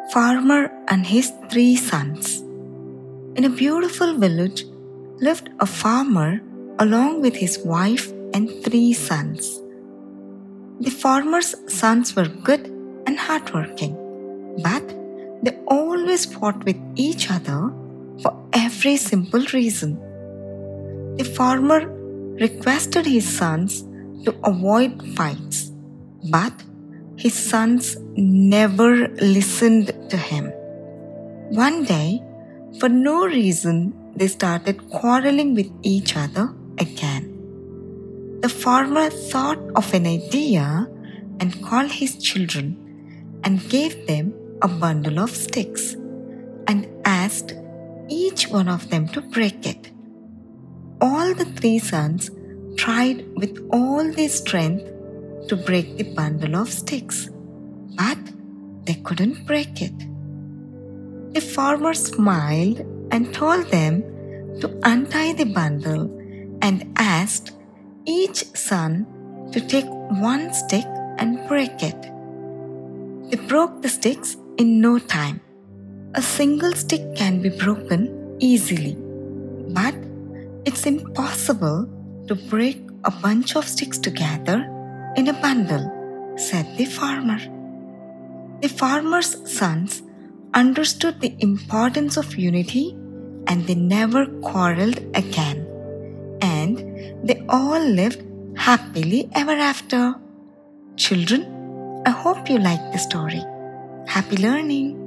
Farmer and his three sons. In a beautiful village lived a farmer along with his wife and three sons. The farmer's sons were good and hardworking, but they always fought with each other for every simple reason. The farmer requested his sons to avoid fights, but his sons never listened to him. One day, for no reason, they started quarreling with each other again. The farmer thought of an idea and called his children and gave them a bundle of sticks and asked each one of them to break it. All the three sons tried with all their strength to break the bundle of sticks, but they couldn't break it. The farmer smiled and told them to untie the bundle and asked each son to take one stick and break it. They broke the sticks in no time. A single stick can be broken easily, but it's impossible to break a bunch of sticks together in a bundle, said the farmer. The farmer's sons understood the importance of unity and they never quarreled again. And they all lived happily ever after. Children, I hope you like the story. Happy learning!